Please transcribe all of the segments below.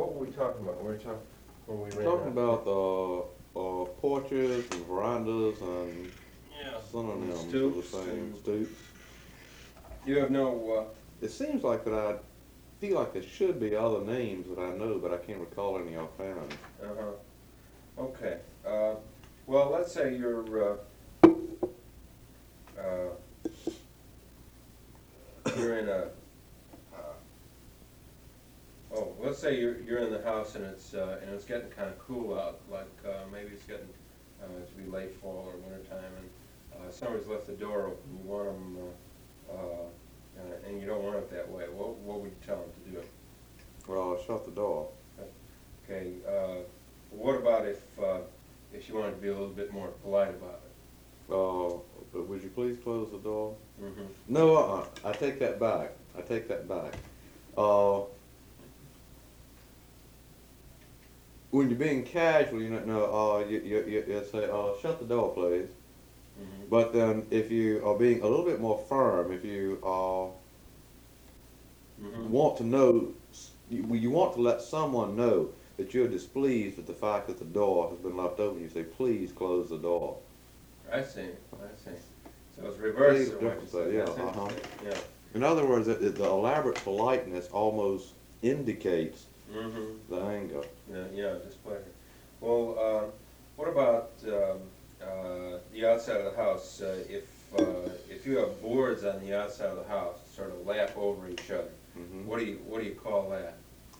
what were we talking about? We were talking when we ran Talking out. about porches and verandas and Yeah. synonyms for the Stoops. same stoops. You have no. It seems like that I feel like there should be other names that I know, but I can't recall any offhand. Okay. Well, let's say uh, you're in a. Let's say you're in the house and it's getting kind of cool out. Like maybe it's getting to be late fall or winter time, and somebody's left the door open. You want them, and you don't want it that way. What would you tell them to do? Well, shut the door. Okay. What about if she wanted to be a little bit more polite about it? But would you please close the door? Mm-hmm. No, I take that back. I take that back. When you're being casual, you say, shut the door, please. Mm-hmm. But then if you are being a little bit more firm, if you Mm-hmm. want to know, you want to let someone know that you're displeased at the fact that the door has been left open, you say, please close the door. I see. So it's reverse. See the difference there, yeah, uh-huh. Yeah. In other words, the elaborate politeness almost indicates Mm-hmm. the anger. Yeah, displeasure. Well, what about the outside of the house? If you have boards on the outside of the house, sort of lap over each other, Mm-hmm. what do you call that?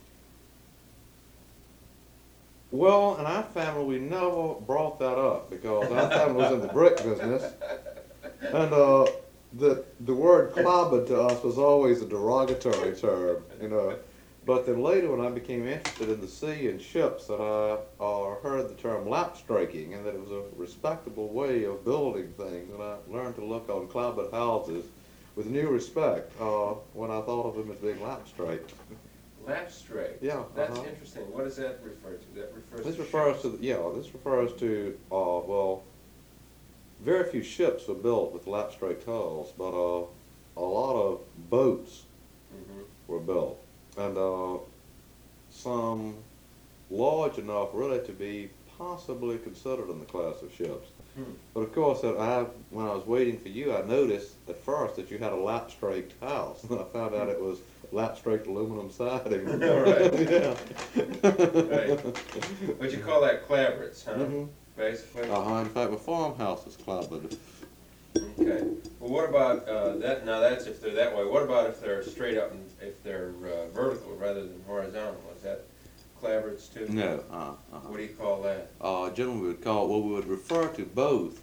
Well, in our family, we never brought that up because our family was in the brick business, and the word clobbered to us was always a derogatory term, you know. But then later, when I became interested in the sea and ships, that I heard the term lap striking, and that it was a respectable way of building things, and I learned to look on clobbered houses with new respect when I thought of them as being lap straight. Lap straight. Yeah. That's interesting. What does that refer to? That refers This to refers ships. to this refers to well, very few ships were built with lap straight hulls, but a lot of boats Mm-hmm. were built, and some large enough really to be possibly considered in the class of ships. Hmm. But of course, when I was waiting for you, I noticed at first that you had a lap straight house, and I found out it was lap straight aluminum siding. Right. Yeah. Right. But you call that clapboards, huh? Mm-hmm. Basically. In fact, the farmhouse is clapboard. Okay. Well, what about that? Now that's if they're that way. What about if they're straight up and if they're vertical rather than horizontal? Is that clapboards too? No. What do you call that? Generally, we would call we would refer to both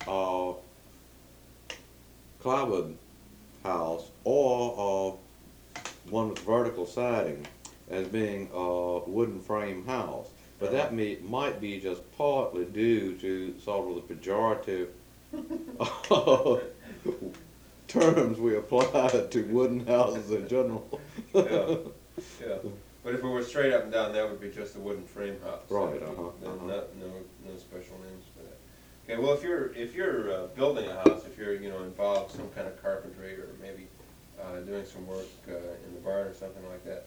clapboard house or one with vertical siding as being a wooden frame house. But that might be just partly due to sort of the pejorative terms we apply to wooden houses in general. Yeah. Yeah. But if it were straight up and down, that would be just a wooden frame house. Right. No special names for that. Okay. Well, if you're building a house, if you're involved in some kind of carpentry or maybe doing some work in the barn or something like that,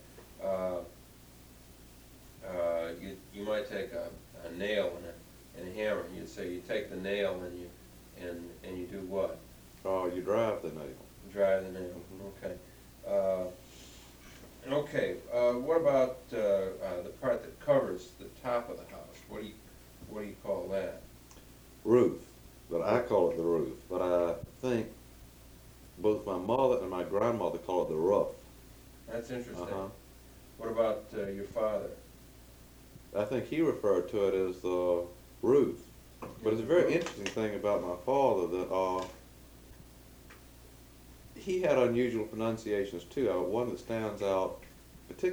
you might take a nail and a hammer. You'd say you take the nail and you do what? You drive the nail. Drive the nail. Okay. Okay. What about the part that covers the top of the house? What do you call that? Roof. But I call it the roof. But I think both my mother and my grandmother call it the roof. That's interesting. Uh-huh. What about your father? I think he referred to it as the roof. But it's a very interesting thing about my father that he had unusual pronunciations too. One that stands out